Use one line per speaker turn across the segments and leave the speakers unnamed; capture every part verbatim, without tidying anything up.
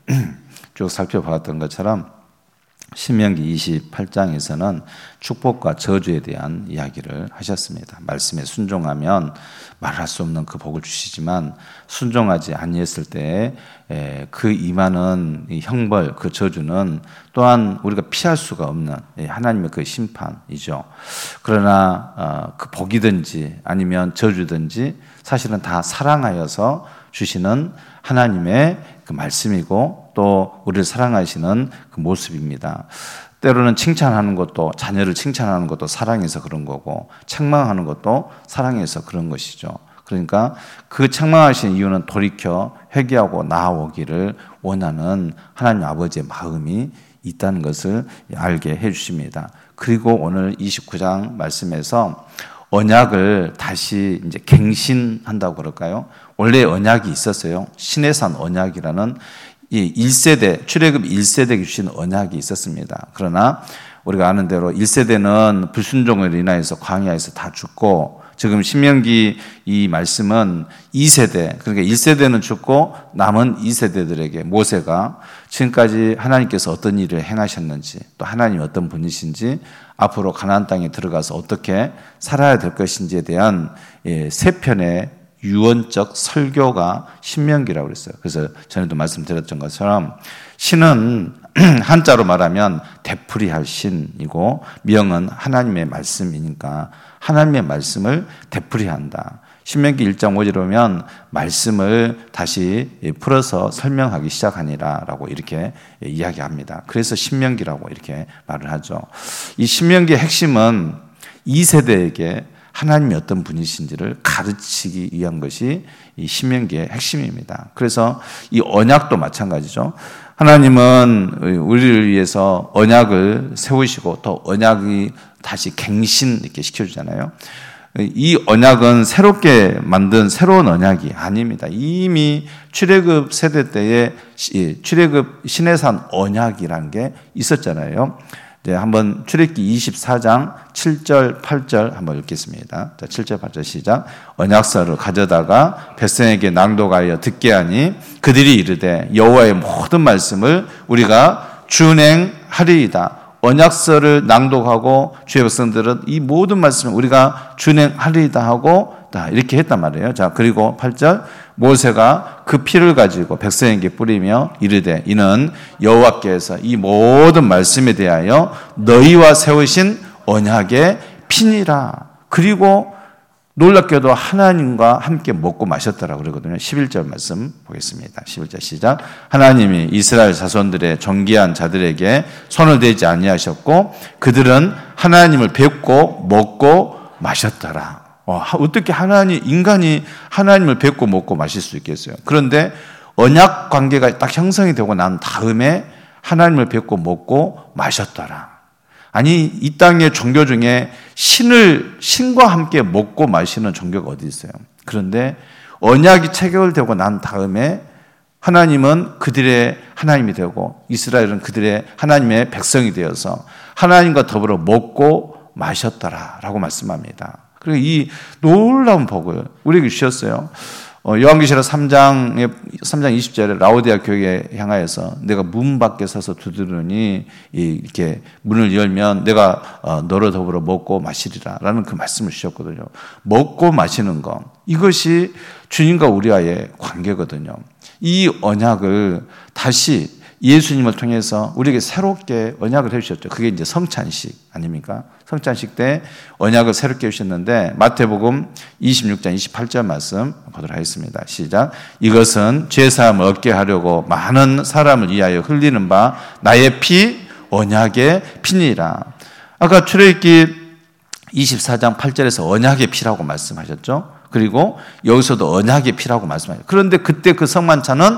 쭉 살펴봤던 것처럼 신명기 이십팔 장에서는 축복과 저주에 대한 이야기를 하셨습니다. 말씀에 순종하면 말할 수 없는 그 복을 주시지만 순종하지 아니했을 때 그 임하는 형벌, 그 저주는 또한 우리가 피할 수가 없는 하나님의 그 심판이죠. 그러나 그 복이든지 아니면 저주든지 사실은 다 사랑하여서 주시는 하나님의 그 말씀이고 또 우리를 사랑하시는 그 모습입니다. 때로는 칭찬하는 것도, 자녀를 칭찬하는 것도 사랑해서 그런 거고 책망하는 것도 사랑해서 그런 것이죠. 그러니까 그 책망하시는 이유는 돌이켜 회개하고 나아오기를 원하는 하나님 아버지의 마음이 있다는 것을 알게 해주십니다. 그리고 오늘 이십구 장 말씀에서 언약을 다시 이제 갱신한다고 그럴까요? 원래 언약이 있었어요. 시내산 언약이라는 이 일 세대, 출애굽 일 세대에 주신 언약이 있었습니다. 그러나 우리가 아는 대로 일 세대는 불순종으로 인하여서 광야에서 다 죽고, 지금 신명기 이 말씀은 이 세대, 그러니까 일 세대는 죽고 남은 이 세대들에게 모세가 지금까지 하나님께서 어떤 일을 행하셨는지, 또 하나님이 어떤 분이신지, 앞으로 가나안 땅에 들어가서 어떻게 살아야 될 것인지에 대한 세 편의 유언적 설교가 신명기라고 그랬어요. 그래서 전에도 말씀드렸던 것처럼 신은 한자로 말하면 되풀이할 신이고 명은 하나님의 말씀이니까 하나님의 말씀을 되풀이한다. 신명기 일 장 오 절에 보면 말씀을 다시 풀어서 설명하기 시작하니라라고 이렇게 이야기합니다. 그래서 신명기라고 이렇게 말을 하죠. 이 신명기의 핵심은 이 세대에게 하나님이 어떤 분이신지를 가르치기 위한 것이 이 신명기의 핵심입니다. 그래서 이 언약도 마찬가지죠. 하나님은 우리를 위해서 언약을 세우시고 또 언약이 다시 갱신 이렇게 시켜주잖아요. 이 언약은 새롭게 만든 새로운 언약이 아닙니다. 이미 출애굽 세대 때에 출애굽 시내산 언약이라는 게 있었잖아요. 네, 한번 출애굽기 이십사 장 칠 절 팔 절 한번 읽겠습니다. 자, 칠 절 팔 절 시작. 언약서를 가져다가 백성에게 낭독하여 듣게 하니 그들이 이르되 여호와의 모든 말씀을 우리가 준행하리이다. 언약서를 낭독하고 주의 백성들은 이 모든 말씀을 우리가 준행하리이다 하고 이렇게 했단 말이에요. 자, 그리고 팔 절 모세가 그 피를 가지고 백성에게 뿌리며 이르되 이는 여호와께서 이 모든 말씀에 대하여 너희와 세우신 언약의 피니라. 그리고 놀랍게도 하나님과 함께 먹고 마셨다라고 그러거든요. 십일 절 말씀 보겠습니다. 십일 절 시작. 하나님이 이스라엘 자손들의 존귀한 자들에게 손을 대지 아니하셨고 그들은 하나님을 뵙고 먹고 마셨더라. 어, 어떻게 하나님, 인간이 하나님을 뵙고 먹고 마실 수 있겠어요? 그런데 언약 관계가 딱 형성이 되고 난 다음에 하나님을 뵙고 먹고 마셨더라. 아니, 이 땅의 종교 중에 신을, 신과 함께 먹고 마시는 종교가 어디 있어요? 그런데 언약이 체결되고 난 다음에 하나님은 그들의 하나님이 되고 이스라엘은 그들의 하나님의 백성이 되어서 하나님과 더불어 먹고 마셨더라라고 말씀합니다. 그리고 이 놀라운 복을 우리에게 주셨어요. 어, 요한계시록 삼 장에 삼 장 이십 절에 라오디아 교회에 향하여서 내가 문 밖에 서서 두드리니 이렇게 문을 열면 내가 어, 너로 더불어 먹고 마시리라라는 그 말씀을 주셨거든요. 먹고 마시는 것, 이것이 주님과 우리와의 관계거든요. 이 언약을 다시 예수님을 통해서 우리에게 새롭게 언약을 해주셨죠. 그게 이제 성찬식 아닙니까? 성찬식 때 언약을 새롭게 해주셨는데 마태복음 이십육 장 이십팔 절 말씀 보도록 하겠습니다. 시작. 이것은 죄사함을 얻게 하려고 많은 사람을 위하여 흘리는 바 나의 피 언약의 피니라. 아까 출애굽기 이십사 장 팔 절에서 언약의 피라고 말씀하셨죠. 그리고 여기서도 언약의 피라고 말씀하셨죠. 그런데 그때 그 성만찬은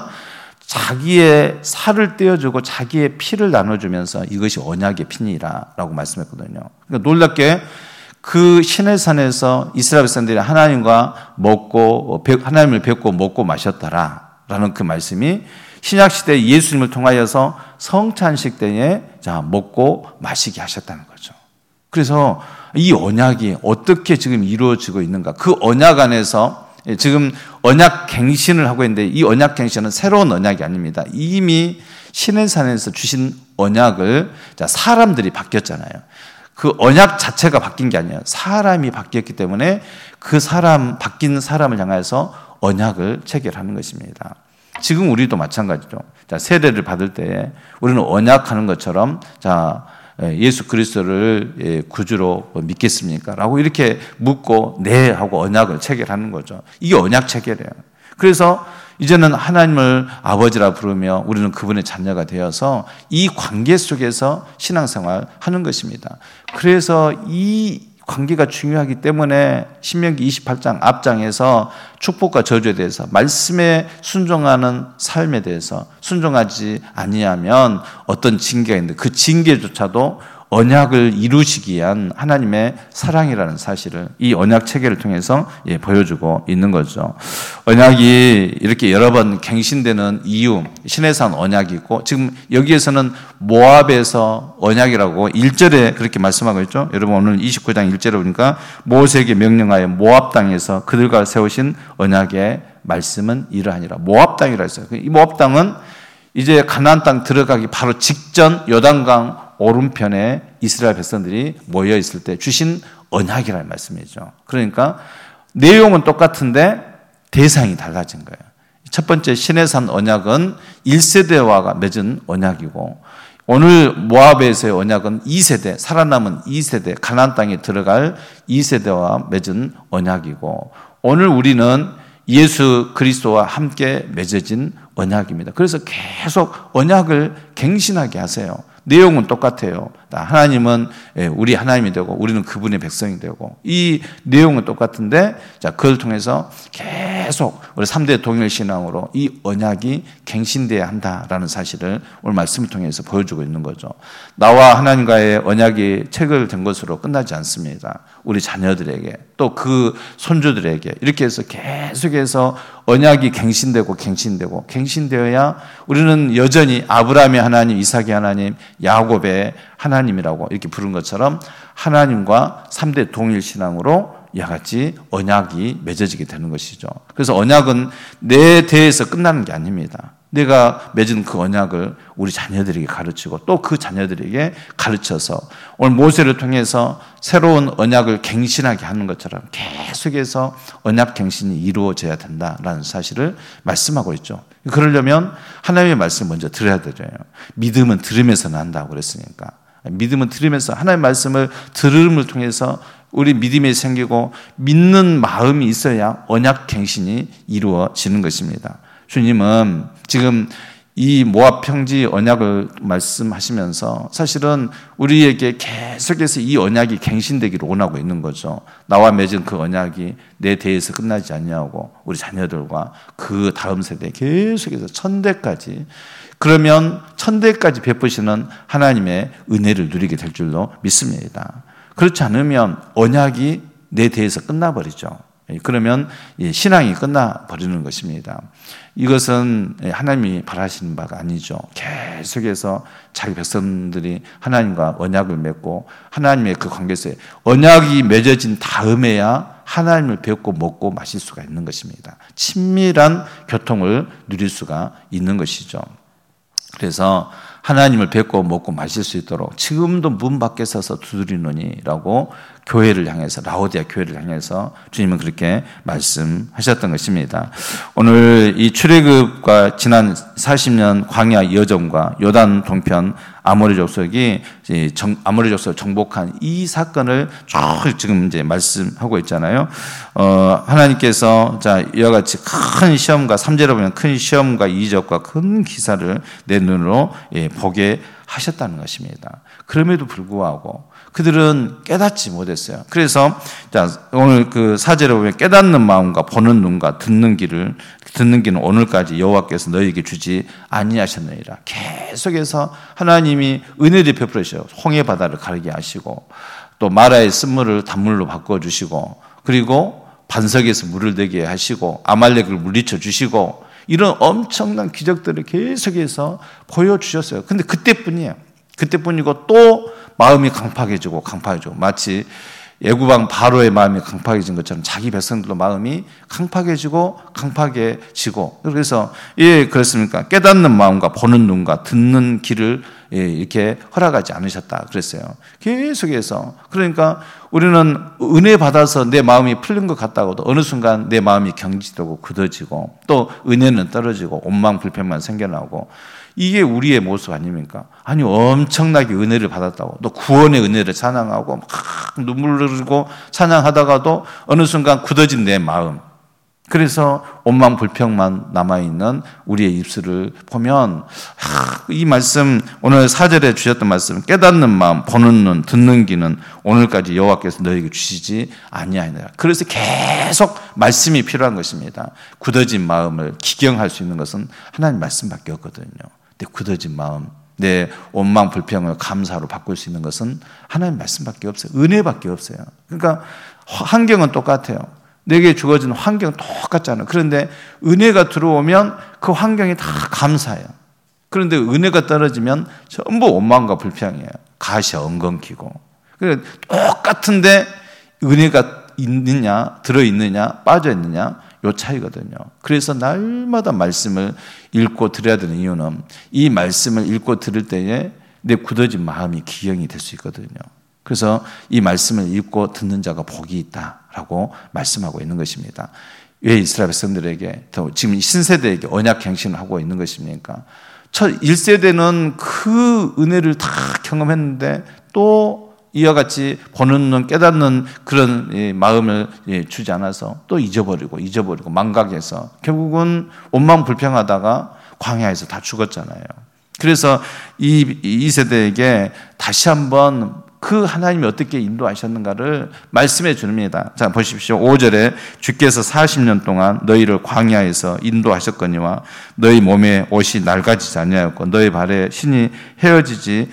자기의 살을 떼어주고 자기의 피를 나눠주면서 이것이 언약의 피니라라고 말씀했거든요. 그러니까 놀랍게 그 시내산에서 이스라엘 백성들이 하나님과 먹고 하나님을 뵙고 먹고 마셨더라라는 그 말씀이 신약 시대 예수님을 통하여서 성찬식 때에 자 먹고 마시게 하셨다는 거죠. 그래서 이 언약이 어떻게 지금 이루어지고 있는가? 그 언약 안에서 지금 언약 갱신을 하고 있는데 이 언약 갱신은 새로운 언약이 아닙니다. 이미 시내산에서 주신 언약을 사람들이 바뀌었잖아요. 그 언약 자체가 바뀐 게 아니에요. 사람이 바뀌었기 때문에 그 사람, 바뀐 사람을 향해서 언약을 체결하는 것입니다. 지금 우리도 마찬가지죠. 자, 세례를 받을 때 우리는 언약하는 것처럼 자, 예수 그리스도를 구주로 믿겠습니까? 라고 이렇게 묻고 네 하고 언약을 체결하는 거죠. 이게 언약 체결이에요. 그래서 이제는 하나님을 아버지라 부르며 우리는 그분의 자녀가 되어서 이 관계 속에서 신앙생활 하는 것입니다. 그래서 이 관계가 중요하기 때문에 신명기 이십팔 장 앞장에서 축복과 저주에 대해서 말씀에 순종하는 삶에 대해서 순종하지 아니하면 어떤 징계가 있는데 그 징계조차도 언약을 이루시기 위한 하나님의 사랑이라는 사실을 이 언약 체계를 통해서 예, 보여주고 있는 거죠. 언약이 이렇게 여러 번 갱신되는 이유, 시내산 언약이 있고 지금 여기에서는 모압에서 언약이라고 일 절에 그렇게 말씀하고 있죠. 여러분 오늘 이십구 장 일 절에 보니까 모세에게 명령하여 모압 땅에서 그들과 세우신 언약의 말씀은 이러하니라. 모압 땅이라 했어요. 이 모압 땅은 이제 가나안 땅 들어가기 바로 직전 요단강 오른편에 이스라엘 백성들이 모여 있을 때 주신 언약이라는 말씀이죠. 그러니까 내용은 똑같은데 대상이 달라진 거예요. 첫 번째 시내산 언약은 일 세대와 맺은 언약이고 오늘 모압에서의 언약은 이 세대, 살아남은 이 세대, 가나안 땅에 들어갈 이 세대와 맺은 언약이고 오늘 우리는 예수 그리스도와 함께 맺어진 언약입니다. 그래서 계속 언약을 갱신하게 하세요. 내용은 똑같아요. 하나님은 우리 하나님이 되고 우리는 그분의 백성이 되고 이 내용은 똑같은데 자 그걸 통해서 계속 우리 삼 대 동일 신앙으로 이 언약이 갱신돼야 한다라는 사실을 오늘 말씀을 통해서 보여주고 있는 거죠. 나와 하나님과의 언약이 체결된 것으로 끝나지 않습니다. 우리 자녀들에게 또 그 손주들에게 이렇게 해서 계속해서 언약이 갱신되고 갱신되고 갱신되어야 우리는 여전히 아브라함의 하나님, 이삭의 하나님, 야곱의 하나님이라고 이렇게 부른 것처럼 하나님과 삼 대 동일 신앙으로 이와 같이 언약이 맺어지게 되는 것이죠. 그래서 언약은 내 대에서 끝나는 게 아닙니다. 내가 맺은 그 언약을 우리 자녀들에게 가르치고 또 그 자녀들에게 가르쳐서 오늘 모세를 통해서 새로운 언약을 갱신하게 하는 것처럼 계속해서 언약 갱신이 이루어져야 된다라는 사실을 말씀하고 있죠. 그러려면 하나님의 말씀을 먼저 들어야 되잖아요. 믿음은 들으면서 난다고 그랬으니까. 믿음은 들으면서 하나님의 말씀을 들음을 통해서 우리 믿음이 생기고 믿는 마음이 있어야 언약 갱신이 이루어지는 것입니다. 주님은 지금 이 모압 평지 언약을 말씀하시면서 사실은 우리에게 계속해서 이 언약이 갱신되기를 원하고 있는 거죠. 나와 맺은 그 언약이 내 대에서 끝나지 않냐고 우리 자녀들과 그 다음 세대에 계속해서 천대까지 그러면 천대까지 베푸시는 하나님의 은혜를 누리게 될 줄로 믿습니다. 그렇지 않으면 언약이 내 대에서 끝나버리죠. 그러면 신앙이 끝나버리는 것입니다. 이것은 하나님이 바라시는 바가 아니죠. 계속해서 자기 백성들이 하나님과 언약을 맺고 하나님의 그 관계에서 언약이 맺어진 다음에야 하나님을 뵙고 먹고 마실 수가 있는 것입니다. 친밀한 교통을 누릴 수가 있는 것이죠. 그래서 하나님을 뵙고 먹고 마실 수 있도록 지금도 문 밖에 서서 두드리노니라고 교회를 향해서 라오디아 교회를 향해서 주님은 그렇게 말씀하셨던 것입니다. 오늘 이 출애굽과 지난 사십 년 광야 여정과 요단 동편 아모리 족속이 아모리 족속을 정복한 이 사건을 쭉 지금 이제 말씀하고 있잖아요. 어, 하나님께서 자 이와 같이 큰 시험과 삼 절에 보면 큰 시험과 이적과 큰 기사를 내 눈으로 예, 보게 하셨다는 것입니다. 그럼에도 불구하고 그들은 깨닫지 못했어요. 그래서 자 오늘 그 사 절에 보면 깨닫는 마음과 보는 눈과 듣는 귀를 듣는 귀는 오늘까지 여호와께서 너희에게 주지 아니하셨느니라. 계속해서 하나님이 은혜를 베풀으셔 홍해 바다를 가르게 하시고 또 마라의 쓴물을 단물로 바꿔 주시고 그리고 반석에서 물을 내게 하시고 아말렉을 물리쳐 주시고 이런 엄청난 기적들을 계속해서 보여주셨어요. 근데 그때뿐이에요. 그때뿐이고 또 마음이 강팍해지고 강팍해지고 마치 애굽왕 바로의 마음이 강팍해진 것처럼 자기 백성들도 마음이 강팍해지고 강팍해지고, 그래서 예 그렇습니까? 깨닫는 마음과 보는 눈과 듣는 귀를 예, 이렇게 허락하지 않으셨다 그랬어요. 계속해서. 그러니까 우리는 은혜 받아서 내 마음이 풀린 것 같다고도 어느 순간 내 마음이 경직되고 굳어지고, 또 은혜는 떨어지고 원망 불평만 생겨나고, 이게 우리의 모습 아닙니까? 아니 엄청나게 은혜를 받았다고 또 구원의 은혜를 찬양하고 막 눈물을 흘리고 찬양하다가도 어느 순간 굳어진 내 마음, 그래서 원망 불평만 남아있는 우리의 입술을 보면, 이 말씀, 오늘 사 절에 주셨던 말씀, 깨닫는 마음, 보는 눈, 듣는 귀는 오늘까지 여호와께서 너에게 주시지 아니하니라. 그래서 계속 말씀이 필요한 것입니다. 굳어진 마음을 기경할 수 있는 것은 하나님 말씀밖에 없거든요. 내 굳어진 마음, 내 원망 불평을 감사로 바꿀 수 있는 것은 하나님 말씀밖에 없어요. 은혜밖에 없어요. 그러니까 환경은 똑같아요. 내게 주어진 환경 똑같잖아요. 그런데 은혜가 들어오면 그 환경이 다 감사해요. 그런데 은혜가 떨어지면 전부 원망과 불평이에요. 가시 엉겅퀴고. 그러니까 똑같은데 은혜가 있느냐, 들어있느냐, 빠져있느냐, 요 차이거든요. 그래서 날마다 말씀을 읽고 들어야 되는 이유는 이 말씀을 읽고 들을 때에 내 굳어진 마음이 기경이 될 수 있거든요. 그래서 이 말씀을 읽고 듣는 자가 복이 있다라고 말씀하고 있는 것입니다. 왜 이스라엘 백성들에게, 지금 신세대에게 언약 갱신을 하고 있는 것입니까? 첫 일 세대는 그 은혜를 다 경험했는데 또 이와 같이 보는 눈, 깨닫는 그런 마음을 주지 않아서 또 잊어버리고 잊어버리고 망각해서 결국은 원망 불평하다가 광야에서 다 죽었잖아요. 그래서 이, 이 세대에게 다시 한번 그 하나님이 어떻게 인도하셨는가를 말씀해 줍니다. 자, 보십시오. 오 절에 주께서 사십 년 동안 너희를 광야에서 인도하셨거니와 너희 몸에 옷이 낡아지지 아니하였고 너희 발에 신이 헤어지지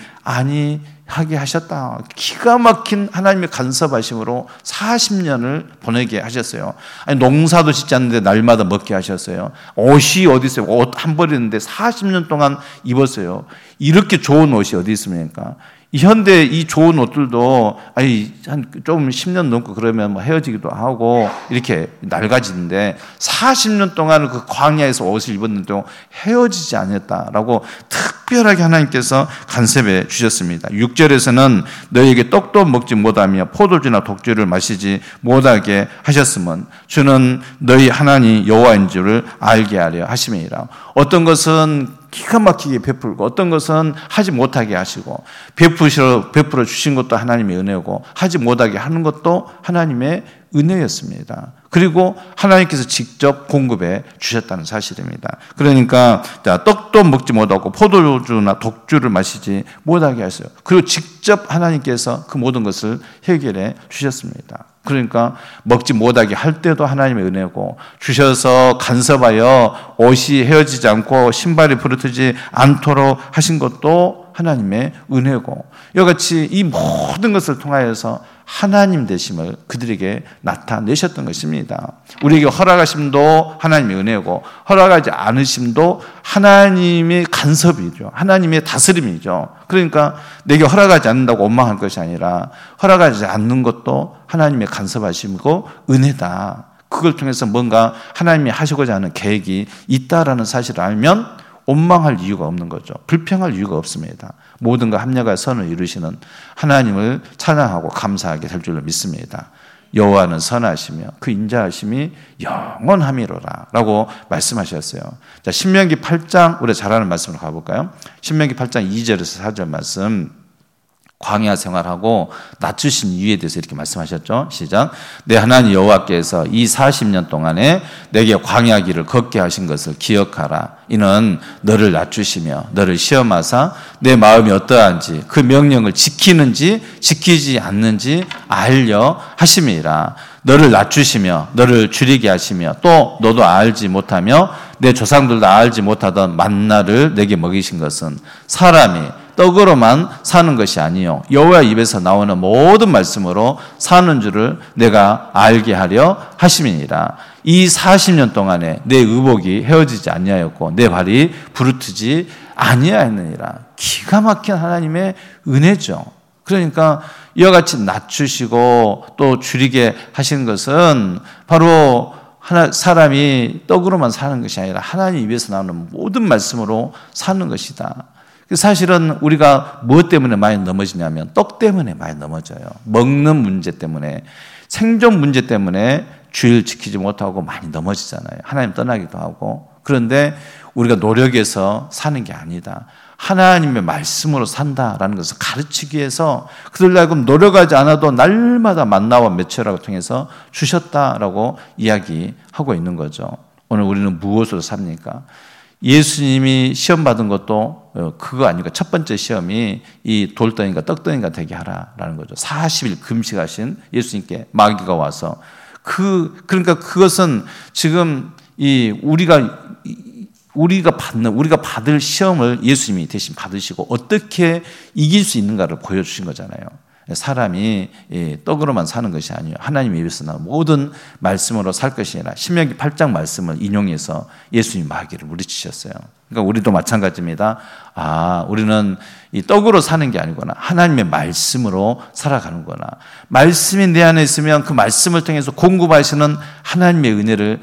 아니하게 하셨다. 기가 막힌 하나님의 간섭하심으로 사십 년을 보내게 하셨어요. 아니, 농사도 짓지 않는데 날마다 먹게 하셨어요. 옷이 어디 있어요? 옷 한 벌 있는데 사십 년 동안 입었어요. 이렇게 좋은 옷이 어디 있습니까? 현대 이 좋은 옷들도 아니 한 좀 십 년 넘고 그러면 뭐 헤어지기도 하고 이렇게 낡아지는데 사십 년 동안 그 광야에서 옷을 입었는데도 헤어지지 않았다라고 특별하게 하나님께서 간섭해 주셨습니다. 육 절에서는 너희에게 떡도 먹지 못하며 포도주나 독주를 마시지 못하게 하셨으면 주는 너희 하나님 여호와인 줄을 알게 하려 하심이니라. 어떤 것은 기가 막히게 베풀고 어떤 것은 하지 못하게 하시고, 베푸시러, 베풀어 주신 것도 하나님의 은혜고 하지 못하게 하는 것도 하나님의 은혜였습니다. 그리고 하나님께서 직접 공급해 주셨다는 사실입니다. 그러니까 떡도 먹지 못하고 포도주나 독주를 마시지 못하게 하셨어요. 그리고 직접 하나님께서 그 모든 것을 해결해 주셨습니다. 그러니까 먹지 못하게 할 때도 하나님의 은혜고, 주셔서 간섭하여 옷이 헤어지지 않고 신발이 부르트지 않도록 하신 것도 하나님의 은혜고, 이같이 이 모든 것을 통하여서 하나님 되심을 그들에게 나타내셨던 것입니다. 우리에게 허락하심도 하나님의 은혜고 허락하지 않으심도 하나님의 간섭이죠. 하나님의 다스림이죠. 그러니까 내게 허락하지 않는다고 원망할 것이 아니라 허락하지 않는 것도 하나님의 간섭하심이고 은혜다. 그걸 통해서 뭔가 하나님이 하시고자 하는 계획이 있다라는 사실을 알면 원망할 이유가 없는 거죠. 불평할 이유가 없습니다. 모든가 합력하여 선을 이루시는 하나님을 찬양하고 감사하게 될 줄로 믿습니다. 여호와는 선하시며 그 인자하심이 영원함이로라 라고 말씀하셨어요. 자, 신명기 팔 장, 우리 잘 아는 말씀으로 가볼까요? 신명기 팔 장 이 절에서 사 절 말씀, 광야 생활하고 낮추신 이유에 대해서 이렇게 말씀하셨죠. 시작. 내 하나님 여호와께서 이 사십 년 동안에 내게 광야 길을 걷게 하신 것을 기억하라. 이는 너를 낮추시며 너를 시험하사 내 마음이 어떠한지 그 명령을 지키는지 지키지 않는지 알려 하심이라. 너를 낮추시며 너를 줄이게 하시며 또 너도 알지 못하며 내 조상들도 알지 못하던 만나를 내게 먹이신 것은 사람이 떡으로만 사는 것이 아니요 여호와 입에서 나오는 모든 말씀으로 사는 줄을 내가 알게 하려 하심이니라. 이 사십 년 동안에 내 의복이 헤어지지 아니하였고 내 발이 부르트지 아니하였느니라. 기가 막힌 하나님의 은혜죠. 그러니까 이와 같이 낮추시고 또 줄이게 하신 것은 바로 하나, 사람이 떡으로만 사는 것이 아니라 하나님 입에서 나오는 모든 말씀으로 사는 것이다. 사실은 우리가 무엇 때문에 많이 넘어지냐면 떡 때문에 많이 넘어져요. 먹는 문제 때문에, 생존 문제 때문에 주의를 지키지 못하고 많이 넘어지잖아요. 하나님 떠나기도 하고. 그런데 우리가 노력해서 사는 게 아니다. 하나님의 말씀으로 산다라는 것을 가르치기 위해서 그들로 하여금 노력하지 않아도 날마다 만나와 메추라고 통해서 주셨다라고 이야기하고 있는 거죠. 오늘 우리는 무엇으로 삽니까? 예수님이 시험 받은 것도 그거 아니고 첫 번째 시험이 이 돌덩이가 떡덩이가 되게 하라라는 거죠. 사십 일 금식하신 예수님께 마귀가 와서 그 그러니까 그것은 지금 이 우리가 우리가 받는 우리가 받을 시험을 예수님이 대신 받으시고 어떻게 이길 수 있는가를 보여주신 거잖아요. 사람이 떡으로만 사는 것이 아니에요. 하나님의 입에서 나온 모든 말씀으로 살 것이 아니라 신명기 팔 장 말씀을 인용해서 예수님 마귀를 물리치셨어요. 그러니까 우리도 마찬가지입니다. 아, 우리는 이 떡으로 사는 게 아니구나. 하나님의 말씀으로 살아가는구나. 말씀이 내 안에 있으면 그 말씀을 통해서 공급하시는 하나님의 은혜를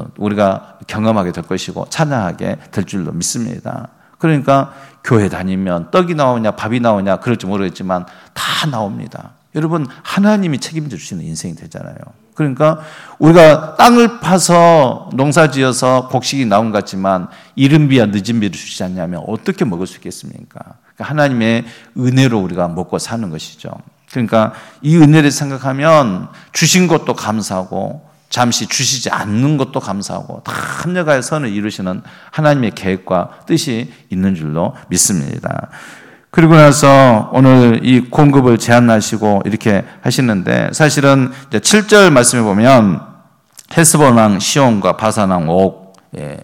우리가 경험하게 될 것이고 찬양하게 될 줄로 믿습니다. 그러니까 교회 다니면 떡이 나오냐 밥이 나오냐 그럴지 모르겠지만 다 나옵니다. 여러분 하나님이 책임져 주시는 인생이 되잖아요. 그러니까 우리가 땅을 파서 농사지어서 곡식이 나온 것 같지만 이른 비와 늦은 비를 주시지 않냐면 어떻게 먹을 수 있겠습니까? 그러니까 하나님의 은혜로 우리가 먹고 사는 것이죠. 그러니까 이 은혜를 생각하면 주신 것도 감사하고 잠시 주시지 않는 것도 감사하고 다 합력하여 선을 이루시는 하나님의 계획과 뜻이 있는 줄로 믿습니다. 그리고 나서 오늘 이 공급을 제한하시고 이렇게 하시는데 사실은 이제 칠 절 말씀에 보면 헤스본 왕 시온과 바산 왕 옥, 예,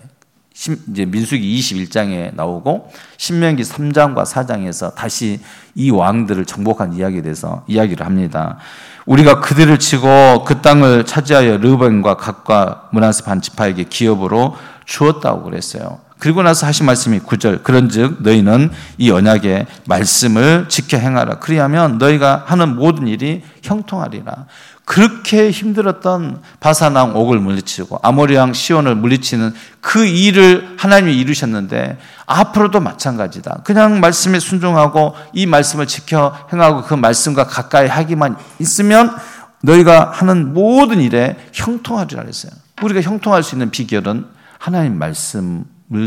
이제 민수기 이십일 장에 나오고 신명기 삼 장과 사 장에서 다시 이 왕들을 정복한 이야기에 대해서 이야기를 합니다. 우리가 그들을 치고 그 땅을 차지하여 르우벤과 갓과 므낫세 반 지파에게 기업으로 주었다고 그랬어요. 그리고 나서 하신 말씀이 구 절 그런즉 너희는 이 언약의 말씀을 지켜 행하라. 그리하면 너희가 하는 모든 일이 형통하리라. 그렇게 힘들었던 바산 왕 옥을 물리치고 아모리 왕 시온을 물리치는 그 일을 하나님이 이루셨는데 앞으로도 마찬가지다. 그냥 말씀에 순종하고 이 말씀을 지켜 행하고 그 말씀과 가까이 하기만 있으면 너희가 하는 모든 일에 형통하리라 했어요. 우리가 형통할 수 있는 비결은 하나님 말씀을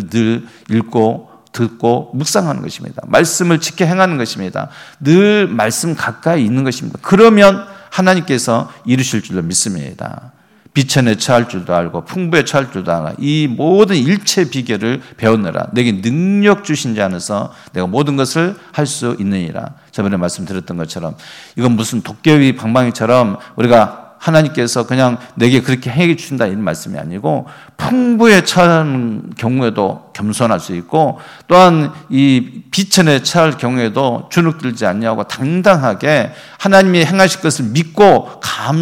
늘 읽고 듣고 묵상하는 것입니다. 말씀을 지켜 행하는 것입니다. 늘 말씀 가까이 있는 것입니다. 그러면 하나님께서 이루실 줄로 믿습니다. 비천에 처할 줄도 알고 풍부에 처할 줄도 알아. 이 모든 일체 비결을 배우느라 내게 능력 주신 자 안에서 내가 모든 것을 할 수 있느니라. 저번에 말씀드렸던 것처럼 이건 무슨 도깨비 방망이처럼 우리가 하나님께서 그냥 내게 그렇게 행해 주신다 이런 말씀이 아니고 풍부에 처한 경우에도 겸손할 수 있고 또한 이 비천에 처할 경우에도 주눅들지 않냐고 당당하게 하나님이 행하실 것을 믿고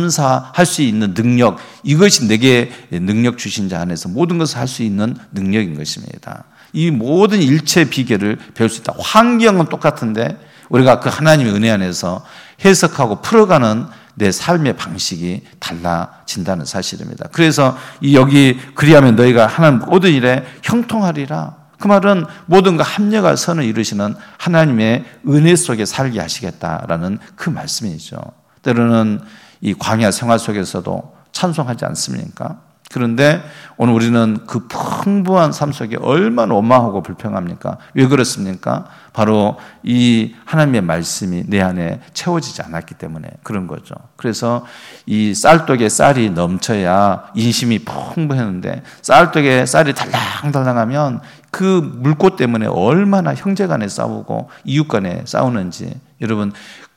감사할 수 있는 능력, 이것이 내게 능력 주신 자 안에서 모든 것을 할 수 있는 능력인 것입니다. 이 모든 일체 비결을 배울 수 있다. 환경은 똑같은데 우리가 그 하나님의 은혜 안에서 해석하고 풀어가는 내 삶의 방식이 달라진다는 사실입니다. 그래서 이 여기 그리하면 너희가 하는 모든 일에 형통하리라. 그 말은 모든가 합력할 선을 이루시는 하나님의 은혜 속에 살게 하시겠다라는 그 말씀이죠. 때로는 이 광야 생활 속에서도 찬송하지 않습니까? 그런데 오늘 우리는 그 풍부한 삶 속에 얼마나 원망하고 불평합니까? 왜 그렇습니까? 바로 이 하나님의 말씀이 내 안에 채워지지 않았기 때문에 그런 거죠. 그래서 이 쌀떡에 쌀이 넘쳐야 인심이 풍부했는데 쌀떡에 쌀이 달랑달랑하면 그 물꽃 때문에 얼마나 형제 간에 싸우고 이웃 간에 싸우는지 여러분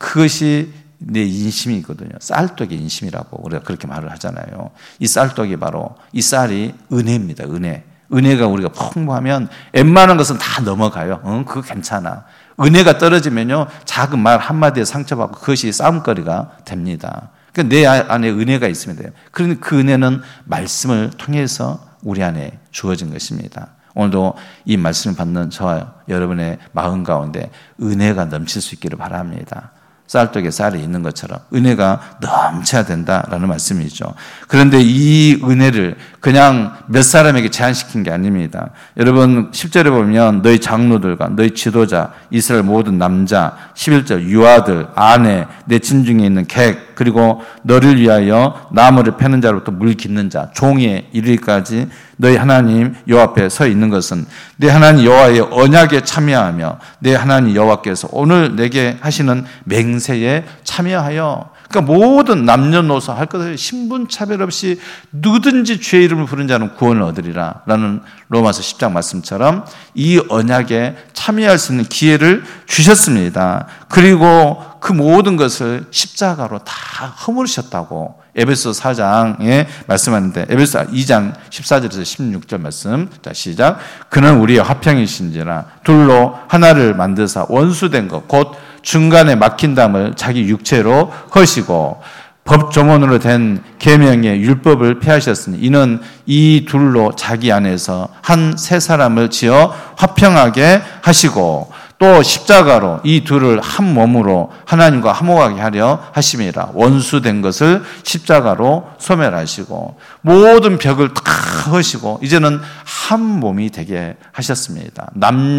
그것이 내 인심이거든요. 쌀떡의 인심이라고 우리가 그렇게 말을 하잖아요. 이 쌀떡이 바로 이 쌀이 은혜입니다. 은혜. 은혜가 우리가 풍부하면 웬만한 것은 다 넘어가요. 응, 그거 괜찮아. 은혜가 떨어지면요 작은 말 한마디에 상처받고 그것이 싸움거리가 됩니다. 그러니까 내 안에 은혜가 있으면 돼요. 그런데 그 은혜는 말씀을 통해서 우리 안에 주어진 것입니다. 오늘도 이 말씀을 받는 저와 여러분의 마음 가운데 은혜가 넘칠 수 있기를 바랍니다. 쌀떡에 쌀이 있는 것처럼 은혜가 넘쳐야 된다라는 말씀이죠. 그런데 이 은혜를 그냥 몇 사람에게 제한시킨 게 아닙니다. 여러분 십 절에 보면 너희 장로들과 너희 지도자, 이스라엘 모든 남자, 십일 절 유아들, 아내, 내 진중에 있는 객, 그리고 너를 위하여 나무를 패는 자로부터 물 깃는 자, 종에 이르기까지 너희 하나님 여호와 앞에 서 있는 것은 내 하나님 여호와의 언약에 참여하며 내 하나님 여호와께서 오늘 내게 하시는 맹세에 참여하여, 그러니까 모든 남녀노소 할 것 없이 신분차별 없이 누구든지 주의 이름을 부른 자는 구원을 얻으리라 라는 로마서 십 장 말씀처럼 이 언약에 참여할 수 있는 기회를 주셨습니다. 그리고 그 모든 것을 십자가로 다 허물으셨다고 에베소 사 장에 말씀하는데, 에베소 이 장 십사 절에서 십육 절 말씀. 자, 시작. 그는 우리의 화평이신지라 둘로 하나를 만드사 원수된 것 곧 중간에 막힌 담을 자기 육체로 허시고 법 정원으로 된 계명의 율법을 폐하셨으니 이는 이 둘로 자기 안에서 한 세 사람을 지어 화평하게 하시고 또 십자가로 이 둘을 한 몸으로 하나님과 화목하게 하려 하심이라. 원수된 것을 십자가로 소멸하시고 모든 벽을 다 허시고 이제는 한 몸이 되게 하셨습니다.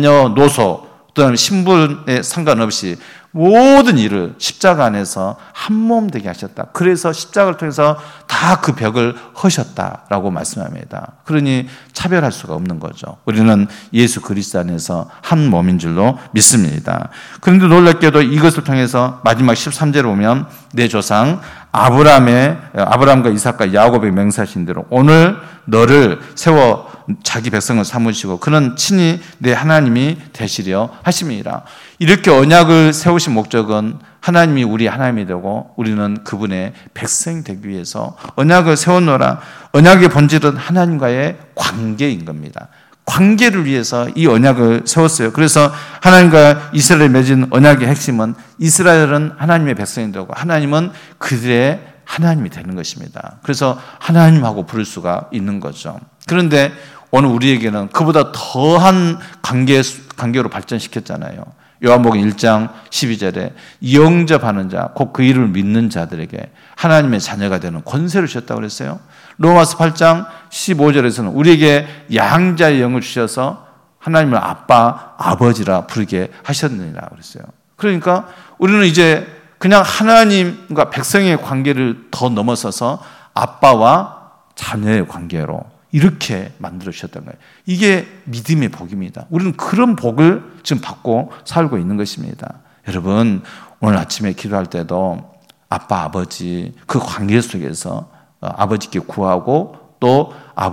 남녀노소 또는 신분에 상관없이 모든 일을 십자가 안에서 한 몸 되게 하셨다. 그래서 십자가를 통해서 다 그 벽을 허셨다라고 말씀합니다. 그러니 차별할 수가 없는 거죠. 우리는 예수 그리스도 안에서 한 몸인 줄로 믿습니다. 그런데 놀랍게도 이것을 통해서 마지막 십삼 절에 보면 내 조상 아브라함의 아브라함과 이삭과 야곱의 맹세하신 대로 오늘 너를 세워 자기 백성을 삼으시고 그는 친히 내 하나님이 되시려 하심이라. 이렇게 언약을 세우신 목적은 하나님이 우리 하나님이 되고 우리는 그분의 백성이 되기 위해서 언약을 세웠노라. 언약의 본질은 하나님과의 관계인 겁니다. 관계를 위해서 이 언약을 세웠어요. 그래서 하나님과 이스라엘이 맺은 언약의 핵심은 이스라엘은 하나님의 백성이 되고 하나님은 그들의 하나님이 되는 것입니다. 그래서 하나님하고 부를 수가 있는 거죠. 그런데 오늘 우리에게는 그보다 더한 관계, 관계로 발전시켰잖아요. 요한복음 일 장 십이 절에 영접하는 자, 곧 그 이름을 믿는 자들에게 하나님의 자녀가 되는 권세를 주셨다고 그랬어요. 로마서 팔 장 십오 절에서는 우리에게 양자의 영을 주셔서 하나님을 아빠, 아버지라 부르게 하셨느니라 그랬어요. 그러니까 우리는 이제 그냥 하나님과 백성의 관계를 더 넘어서서 아빠와 자녀의 관계로 이렇게 만들어 주셨던 거예요. 이게 믿음의 복입니다. 우리는 그런 복을 지금 받고 살고 있는 것입니다. 여러분, 오늘 아침에 기도할 때도 아빠, 아버지 그 관계 속에서 아버지께 구하고 또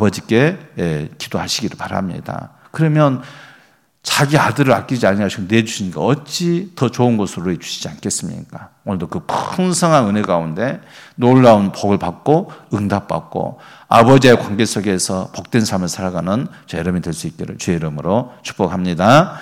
아버지께 기도하시기를 바랍니다. 그러면 자기 아들을 아끼지 아니하시고 내주시니까 어찌 더 좋은 것으로 주시지 않겠습니까? 오늘도 그 풍성한 은혜 가운데 놀라운 복을 받고 응답받고 아버지의 관계 속에서 복된 삶을 살아가는 저 여러분이 될 수 있기를 주의 이름으로 축복합니다.